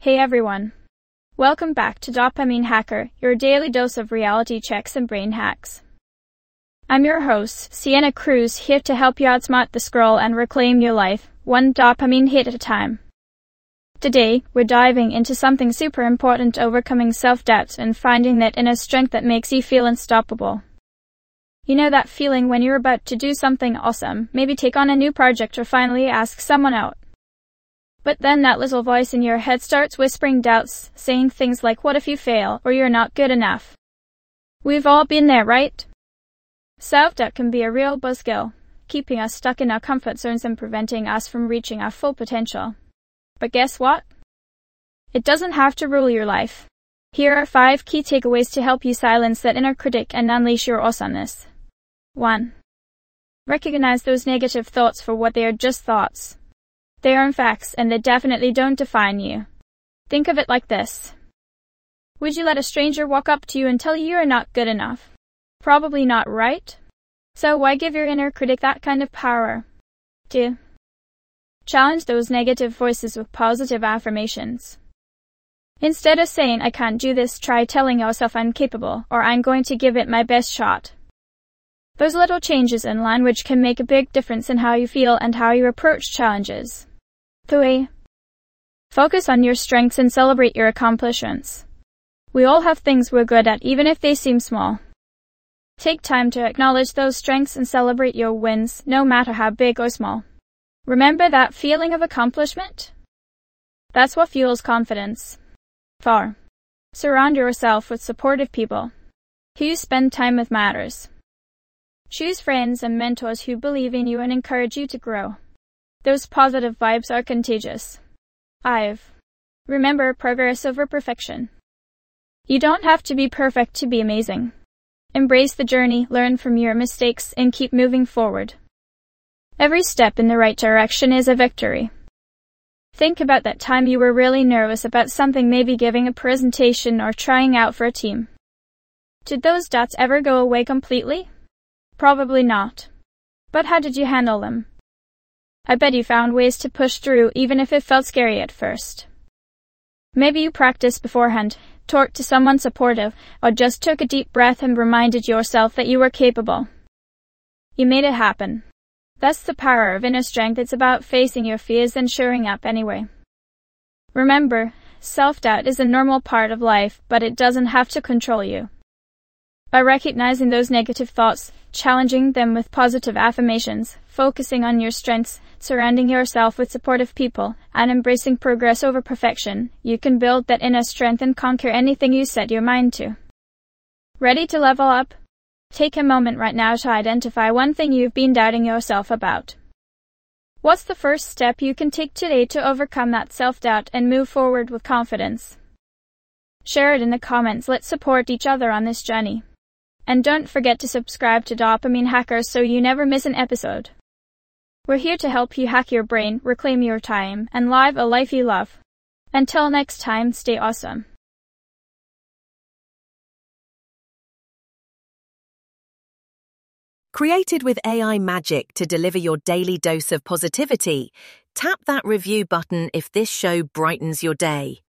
Hey everyone. Welcome back to Dopamine Hacker, your daily dose of reality checks and brain hacks. I'm your host, Sienna Cruz, here to help you outsmart the scroll and reclaim your life, one dopamine hit at a time. Today, we're diving into something super important: overcoming self-doubt and finding that inner strength that makes you feel unstoppable. You know that feeling when you're about to do something awesome, maybe take on a new project or finally ask someone out. But then that little voice in your head starts whispering doubts, saying things like, what if you fail, or you're not good enough? We've all been there, right? Self-doubt can be a real buzzkill, keeping us stuck in our comfort zones and preventing us from reaching our full potential. But guess what? It doesn't have to rule your life. Here are 5 key takeaways to help you silence that inner critic and unleash your awesomeness. 1. Recognize those negative thoughts for what they are: just thoughts. They aren't facts, and they definitely don't define you. Think of it like this. Would you let a stranger walk up to you and tell you you're not good enough? Probably not, right? So why give your inner critic that kind of power? 2. Challenge those negative voices with positive affirmations. Instead of saying, I can't do this, try telling yourself, I'm capable, or I'm going to give it my best shot. Those little changes in language can make a big difference in how you feel and how you approach challenges. 3. Focus on your strengths and celebrate your accomplishments. We all have things we're good at, even if they seem small. Take time to acknowledge those strengths and celebrate your wins, no matter how big or small. Remember that feeling of accomplishment? That's what fuels confidence. 4. Surround yourself with supportive people. Who you spend time with matters. Choose friends and mentors who believe in you and encourage you to grow. Those positive vibes are contagious. 5. Remember progress over perfection. You don't have to be perfect to be amazing. Embrace the journey, learn from your mistakes, and keep moving forward. Every step in the right direction is a victory. Think about that time you were really nervous about something, maybe giving a presentation or trying out for a team. Did those doubts ever go away completely? Probably not. But how did you handle them? I bet you found ways to push through even if it felt scary at first. Maybe you practiced beforehand, talked to someone supportive, or just took a deep breath and reminded yourself that you were capable. You made it happen. That's the power of inner strength. It's about facing your fears and showing up anyway. Remember, self-doubt is a normal part of life, but it doesn't have to control you. By recognizing those negative thoughts, challenging them with positive affirmations, focusing on your strengths, surrounding yourself with supportive people, and embracing progress over perfection, you can build that inner strength and conquer anything you set your mind to. Ready to level up? Take a moment right now to identify one thing you've been doubting yourself about. What's the first step you can take today to overcome that self-doubt and move forward with confidence? Share it in the comments. Let's support each other on this journey. And don't forget to subscribe to Dopamine Hacker so you never miss an episode. We're here to help you hack your brain, reclaim your time, and live a life you love. Until next time, stay awesome. Created with AI magic to deliver your daily dose of positivity, tap that review button if this show brightens your day.